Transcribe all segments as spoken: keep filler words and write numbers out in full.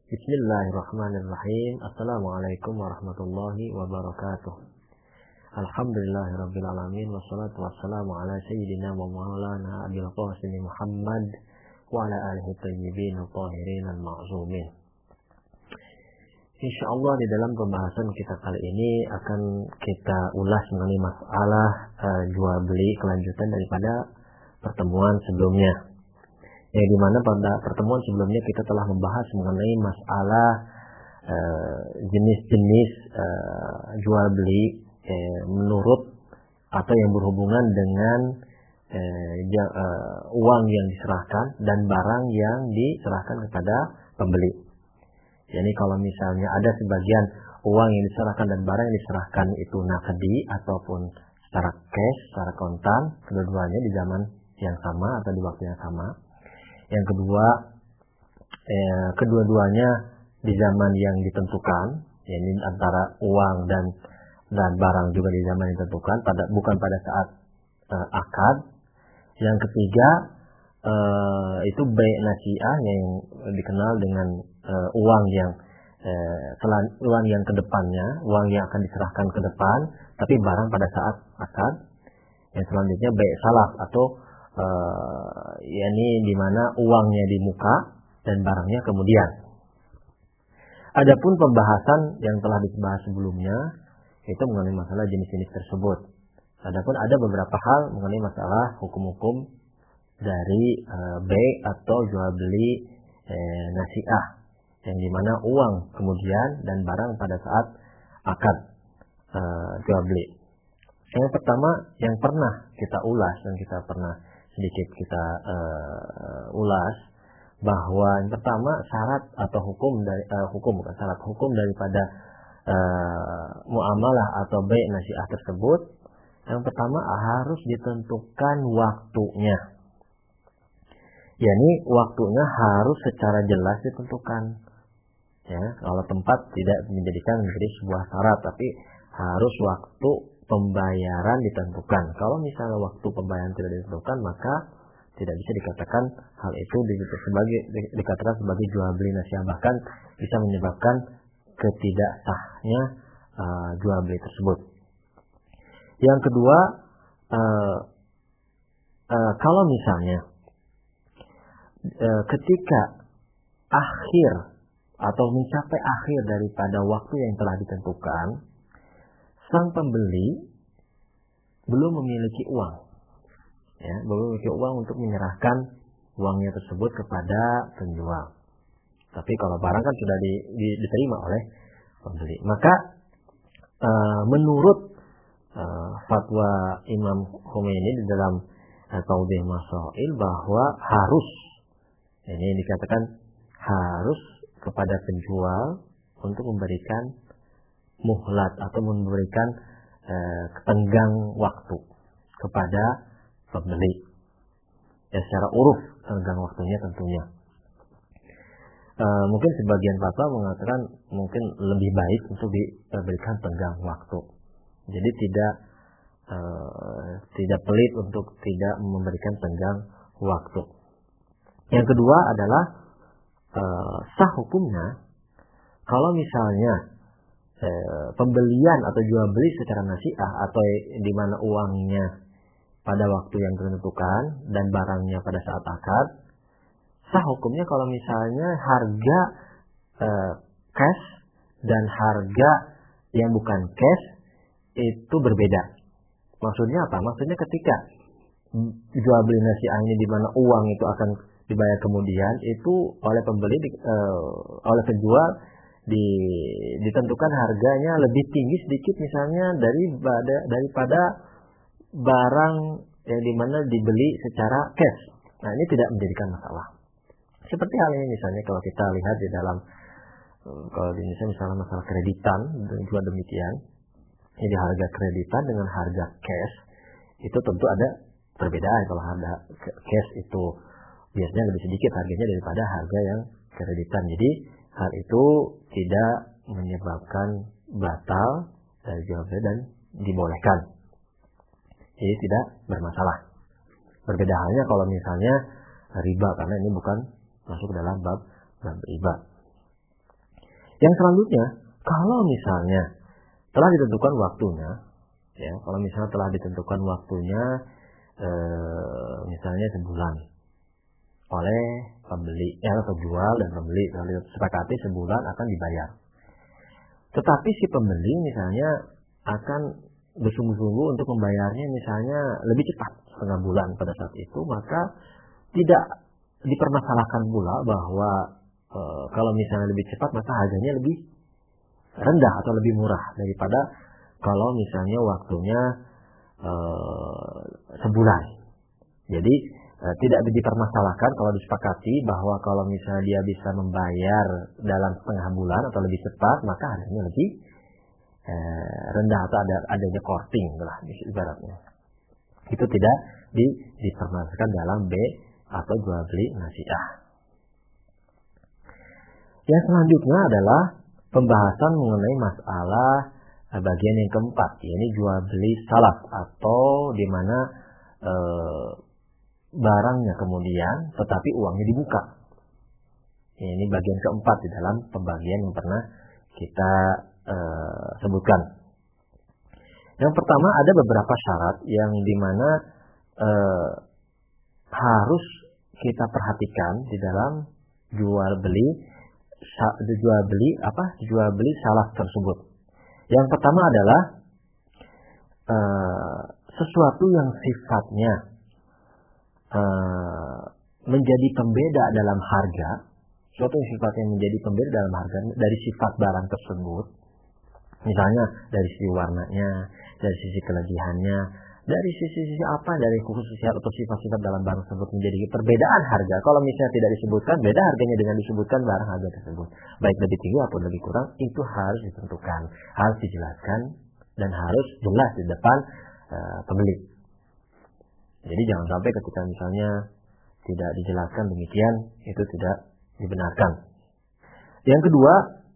Bismillahirrahmanirrahim. Assalamualaikum warahmatullahi wabarakatuh. Alhamdulillahirabbil alamin wassalatu wassalamu ala sayyidina wa maulana Abil Qasim Muhammad wa ala alihi thayyibin tahirin al-ma'zumin. Insyaallah di dalam pembahasan kita kali ini akan kita ulas mengenai masalah uh, jual beli kelanjutan daripada pertemuan sebelumnya. Ya, di mana pada pertemuan sebelumnya kita telah membahas mengenai masalah uh, jenis-jenis uh, jual beli uh, menurut atau yang berhubungan dengan uh, ja- uh, uang yang diserahkan dan barang yang diserahkan kepada pembeli. Jadi kalau misalnya ada sebagian uang yang diserahkan dan barang yang diserahkan itu nakdi ataupun secara cash, secara kontan, kedua-duanya di zaman yang sama atau di waktu yang sama. Yang kedua, eh, kedua-duanya di zaman yang ditentukan, yakni antara uang dan dan barang juga di zaman yang ditentukan, pada bukan pada saat eh, akad. Yang ketiga, eh, itu bay' nasi'ah yang dikenal dengan eh, uang yang eh, telah uang yang kedepannya, uang yang akan diserahkan ke depan, tapi barang pada saat akad. Yang selanjutnya bay' salaf atau Uh, yakni di mana uangnya di muka dan barangnya kemudian. Adapun pembahasan yang telah dibahas sebelumnya itu mengenai masalah jenis-jenis tersebut. Adapun ada beberapa hal mengenai masalah hukum-hukum dari uh, bay' atau jual beli eh, nasi'ah yang di mana uang kemudian dan barang pada saat akad uh, jual beli. Yang pertama yang pernah kita ulas dan kita pernah sedikit kita uh, ulas bahwa yang pertama syarat atau hukum dari uh, hukum bukan syarat hukum daripada uh, muamalah atau bay' nasi'ah tersebut. Yang pertama harus ditentukan waktunya. Yani waktunya harus secara jelas ditentukan. Ya, kalau tempat tidak menjadikan menjadi sebuah syarat, tapi harus waktu pembayaran ditentukan. Kalau misalnya waktu pembayaran tidak ditentukan, maka tidak bisa dikatakan hal itu sebagai dikatakan sebagai jual beli nasi'ah, bahkan bisa menyebabkan ketidaksahnya uh, jual beli tersebut. Yang kedua, uh, uh, kalau misalnya uh, ketika akhir atau mencapai akhir daripada waktu yang telah ditentukan, sang pembeli belum memiliki uang, ya, belum memiliki uang untuk menyerahkan uangnya tersebut kepada penjual. Tapi kalau barang kan sudah di, di, diterima oleh pembeli, maka uh, menurut uh, fatwa Imam Khomeini di dalam uh, Tawdih Masail bahwa harus, ini dikatakan harus kepada penjual untuk memberikan muhlat atau memberikan eh, tenggang waktu kepada pembeli. Ya, secara uruf tenggang waktunya tentunya. E, mungkin sebagian fatwa mengatakan mungkin lebih baik untuk diberikan tenggang waktu. Jadi tidak e, tidak pelit untuk tidak memberikan tenggang waktu. Yang kedua adalah e, sah hukumnya kalau misalnya E, pembelian atau jual beli secara nasi'ah atau di mana uangnya pada waktu yang ditentukan dan barangnya pada saat akad, sah hukumnya kalau misalnya harga e, cash dan harga yang bukan cash itu berbeda. Maksudnya apa? Maksudnya ketika jual beli nasi'ah ini di mana uang itu akan dibayar kemudian, itu oleh pembeli e, oleh penjual Di, ditentukan harganya lebih tinggi sedikit misalnya daripada daripada barang yang dimana dibeli secara cash. Nah, ini tidak menjadikan masalah. Seperti hal ini misalnya kalau kita lihat di dalam kalau di Indonesia misalnya masalah kreditan juga demikian. Jadi harga kreditan dengan harga cash itu tentu ada perbedaan. Kalau harga cash itu biasanya lebih sedikit harganya daripada harga yang kreditan. Jadi hal itu tidak menyebabkan batal dari jual beli dan dibolehkan. Jadi tidak bermasalah. Berbeda halnya kalau misalnya riba, karena ini bukan masuk dalam bab bab riba. Yang selanjutnya, kalau misalnya telah ditentukan waktunya, ya, kalau misalnya telah ditentukan waktunya, eh, misalnya sebulan oleh pembeli, ya, penjual dan pembeli, lalu sepakati sebulan akan dibayar. Tetapi si pembeli misalnya akan bersungguh-sungguh untuk membayarnya misalnya lebih cepat, setengah bulan pada saat itu, maka tidak dipermasalahkan pula bahwa e, kalau misalnya lebih cepat maka harganya lebih rendah atau lebih murah daripada kalau misalnya waktunya e, sebulan. Jadi e, tidak dipermasalahkan kalau disepakati bahwa kalau misalnya dia bisa membayar dalam setengah bulan atau lebih cepat, maka harganya lebih e, rendah atau ada adanya korting lah ibaratnya. Itu tidak di, dipermasalahkan dalam B atau jual beli nasiah. Yang selanjutnya adalah pembahasan mengenai masalah bagian yang keempat, yaitu jual beli salaf, atau di mana e, barangnya kemudian tetapi uangnya dibuka. Ini bagian keempat di dalam pembagian yang pernah kita e, sebutkan. Yang pertama, ada beberapa syarat yang di mana e, harus kita perhatikan di dalam jual beli jual beli apa jual beli salaf tersebut. Yang pertama adalah uh, sesuatu yang sifatnya uh, menjadi pembeda dalam harga, sesuatu yang sifatnya menjadi pembeda dalam harga dari sifat barang tersebut. Misalnya dari sisi warnanya, dari sisi kelebihannya, dari sisi-sisi apa, dari khususnya atau sifat-sifat dalam barang tersebut menjadi perbedaan harga. Kalau misalnya tidak disebutkan, beda harganya dengan disebutkan barang harga tersebut, baik lebih tinggi ataupun lebih kurang, itu harus ditentukan, harus dijelaskan, dan harus jelas di depan uh, pembeli. Jadi jangan sampai ketika misalnya tidak dijelaskan demikian, itu tidak dibenarkan. Yang kedua,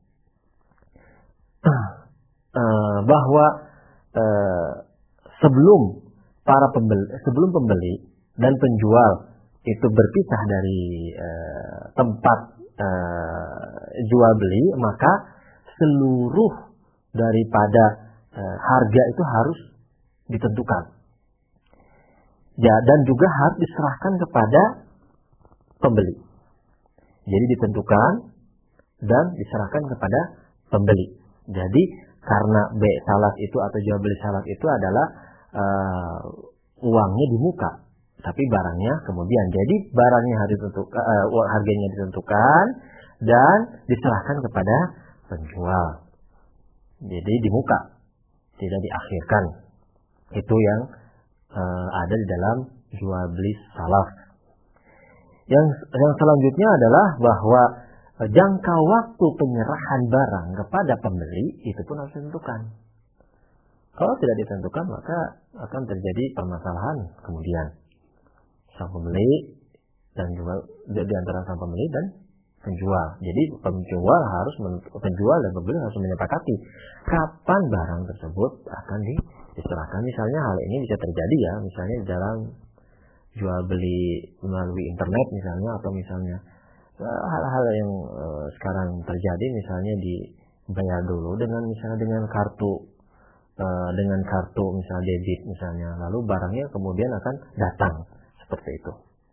uh, bahwa uh, sebelum para pembeli, sebelum pembeli dan penjual itu berpisah dari e, tempat e, jual beli, maka seluruh daripada e, harga itu harus ditentukan. Ya, dan juga harus diserahkan kepada pembeli. Jadi ditentukan dan diserahkan kepada pembeli. Jadi karena B salaf itu atau jual beli salaf itu adalah uh, uangnya di muka, tapi barangnya kemudian. Jadi barangnya harus ditentukan, uh, uang harganya ditentukan dan diserahkan kepada penjual. Jadi di muka, tidak diakhirkan. Itu yang uh, ada di dalam jual beli salaf. Yang yang selanjutnya adalah bahwa jangka waktu penyerahan barang kepada pembeli itu pun harus ditentukan. Kalau tidak ditentukan, maka akan terjadi permasalahan kemudian sang pembeli dan jual, di antara sang pembeli dan penjual. Jadi penjual harus penjual dan pembeli harus menyepakati kapan barang tersebut akan diserahkan. Misalnya hal ini bisa terjadi ya, misalnya dalam jual beli melalui internet misalnya, atau misalnya hal-hal yang uh, sekarang terjadi, misalnya dibayar dulu dengan misalnya dengan kartu uh, dengan kartu misalnya debit misalnya, lalu barangnya kemudian akan datang seperti itu.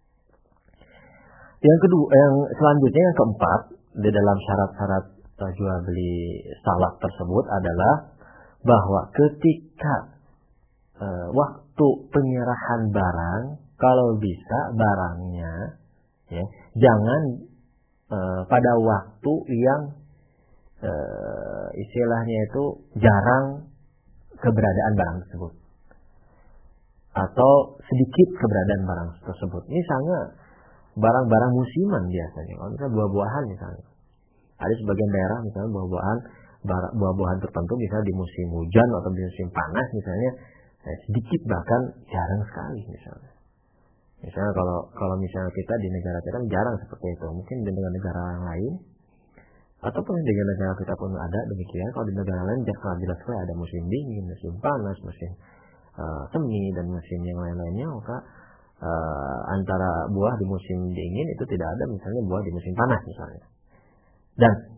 Yang kedua, yang selanjutnya yang keempat di dalam syarat-syarat uh, jual beli salaf tersebut adalah bahwa ketika uh, waktu penyerahan barang, kalau bisa barangnya ya jangan Uh, pada waktu yang uh, istilahnya itu jarang keberadaan barang tersebut, atau sedikit keberadaan barang tersebut. Misalnya barang-barang musiman biasanya, kalau misalnya buah-buahan misalnya, ada sebagian daerah misalnya buah-buahan buah-buahan tertentu misalnya di musim hujan atau di musim panas misalnya eh, sedikit, bahkan jarang sekali misalnya. Misalnya kalau kalau misalnya kita di negara kita jarang seperti itu, mungkin di negara yang lain ataupun di negara kita pun ada demikian. Kalau di negara lain jelas jelas ada musim dingin, musim panas, musim uh, semi dan musim yang lain-lainnya, maka uh, antara buah di musim dingin itu tidak ada misalnya buah di musim panas misalnya. Dan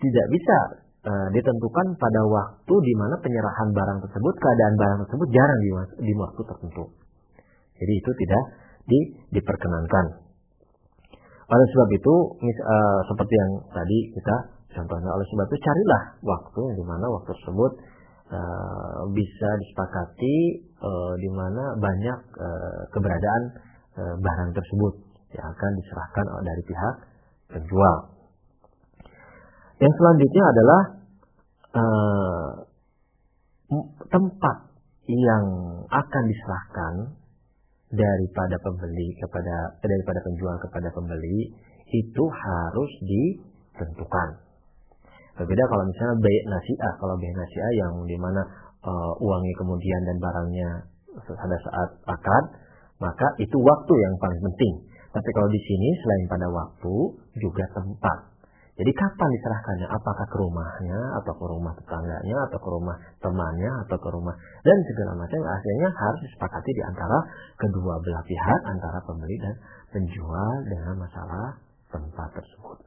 tidak bisa uh, ditentukan pada waktu di mana penyerahan barang tersebut, keadaan barang tersebut jarang di, di waktu tertentu. Jadi itu tidak di, diperkenankan. Oleh sebab itu, mis, uh, seperti yang tadi kita contohnya, oleh sebab itu carilah waktu di mana waktu tersebut uh, bisa disepakati, uh, di mana banyak uh, keberadaan uh, barang tersebut yang akan diserahkan dari pihak penjual. Yang selanjutnya adalah uh, tempat yang akan diserahkan daripada pembeli kepada daripada penjual kepada pembeli itu harus ditentukan. Berbeda kalau misalnya bai' nasi'ah, kalau bai' nasi'ah yang dimana uh, uangnya kemudian dan barangnya pada saat akad, maka itu waktu yang paling penting. Tapi kalau di sini selain pada waktu juga tempat. Jadi kapan diserahkannya? Apakah ke rumahnya, atau ke rumah tetangganya, atau ke rumah temannya, atau ke rumah, dan segala macam. Akhirnya harus disepakati di antara kedua belah pihak, antara pembeli dan penjual dengan masalah tempat tersebut.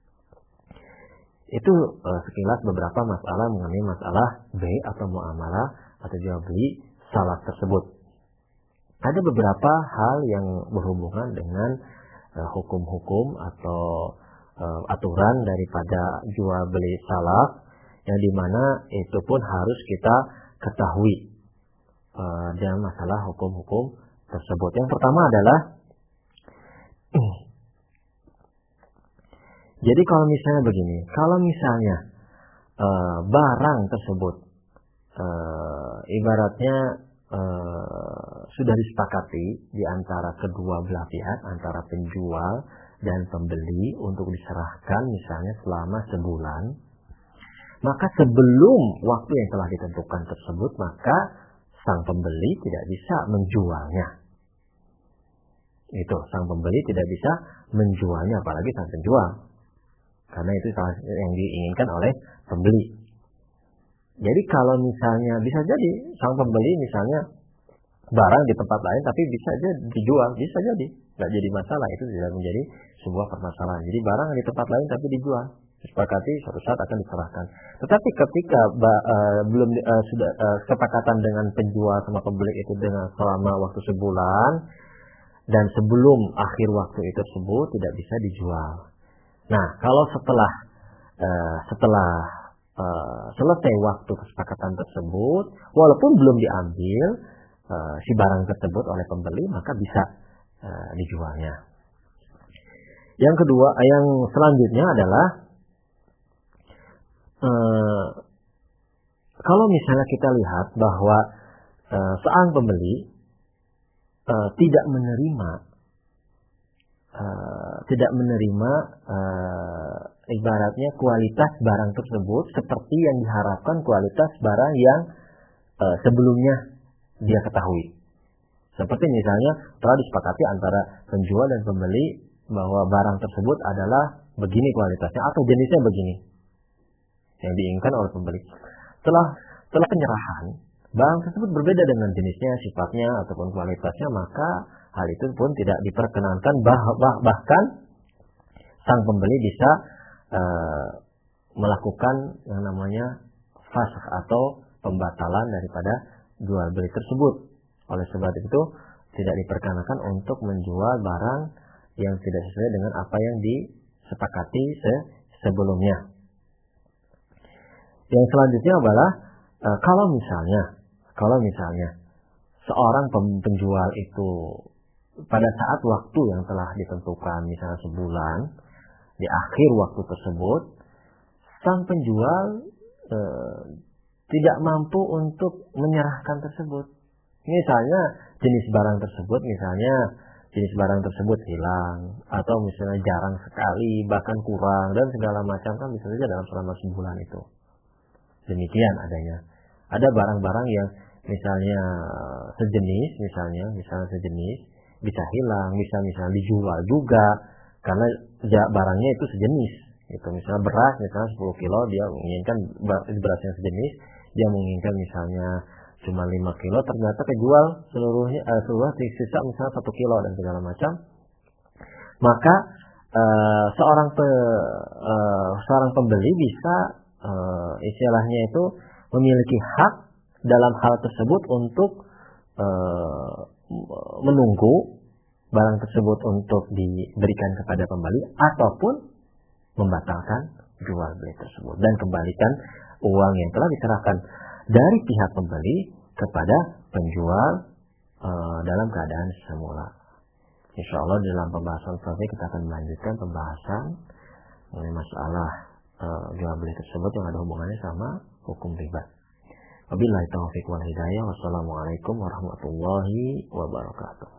Itu uh, sekilas beberapa masalah mengenai masalah bai' atau muamalah atau jual beli salat tersebut. Ada beberapa hal yang berhubungan dengan uh, hukum-hukum atau uh, aturan daripada jual beli salaf, yang dimana itu pun harus kita ketahui uh, dalam masalah hukum-hukum tersebut. Yang pertama adalah jadi kalau misalnya begini, kalau misalnya uh, barang tersebut uh, ibaratnya uh, sudah disepakati di antara kedua belah pihak, antara penjual dan pembeli untuk diserahkan misalnya selama sebulan, maka sebelum waktu yang telah ditentukan tersebut, maka sang pembeli tidak bisa menjualnya. Itu, sang pembeli tidak bisa menjualnya, apalagi sang penjual. Karena itu yang diinginkan oleh pembeli. Jadi kalau misalnya bisa jadi sang pembeli misalnya barang di tempat lain tapi bisa aja dijual, bisa jadi, nggak jadi masalah, itu tidak menjadi sebuah permasalahan. Jadi barang di tempat lain tapi dijual, disepakati suatu saat akan diserahkan. Tetapi ketika uh, belum uh, sudah uh, kesepakatan dengan penjual sama pembeli itu dengan selama waktu sebulan dan sebelum akhir waktu itu tersebut tidak bisa dijual. Nah, kalau setelah uh, setelah uh, selesai waktu kesepakatan tersebut, walaupun belum diambil uh, si barang tersebut oleh pembeli, maka bisa uh, dijualnya. Yang kedua, yang selanjutnya adalah uh, kalau misalnya kita lihat bahwa uh, seorang pembeli uh, tidak menerima Uh, tidak menerima uh, ibaratnya kualitas barang tersebut seperti yang diharapkan kualitas barang yang uh, sebelumnya dia ketahui. Seperti misalnya telah disepakati antara penjual dan pembeli bahwa barang tersebut adalah begini kualitasnya atau jenisnya begini yang diinginkan oleh pembeli. Setelah setelah penyerahan, barang tersebut berbeda dengan jenisnya, sifatnya ataupun kualitasnya, maka hal itu pun tidak diperkenankan, bah, bah, bahkan sang pembeli bisa uh, melakukan yang namanya fasakh atau pembatalan daripada jual beli tersebut. Oleh sebab itu tidak diperkenankan untuk menjual barang yang tidak sesuai dengan apa yang disepakati se sebelumnya. Yang selanjutnya adalah uh, kalau misalnya kalau misalnya seorang penjual itu pada saat waktu yang telah ditentukan, misalnya sebulan, di akhir waktu tersebut, sang penjual e, tidak mampu untuk menyerahkan tersebut. Misalnya jenis barang tersebut, misalnya jenis barang tersebut hilang, atau misalnya jarang sekali, bahkan kurang, dan segala macam, kan bisa saja dalam selama sebulan itu. Demikian adanya. Ada barang-barang yang misalnya sejenis, misalnya, misalnya sejenis, bisa hilang, bisa misalnya dijual juga karena barangnya itu sejenis. Itu misalnya beras, misalnya sepuluh kilo, dia menginginkan beras yang sejenis, dia menginginkan misalnya cuma lima kilo, ternyata kejual seluruhnya, uh, seluruh sisa misalnya satu kilo dan segala macam. Maka uh, seorang pe, uh, seorang pembeli bisa uh, istilahnya itu memiliki hak dalam hal tersebut untuk uh, menunggu barang tersebut untuk diberikan kepada pembeli ataupun membatalkan jual beli tersebut dan kembalikan uang yang telah diserahkan dari pihak pembeli kepada penjual uh, dalam keadaan semula. Insya Allah dalam pembahasan selanjutnya kita akan melanjutkan pembahasan mengenai masalah uh, jual beli tersebut yang ada hubungannya sama hukum riba. Wabillahi taufiq wal hidayah. Wassalamualaikum warahmatullahi wabarakatuh.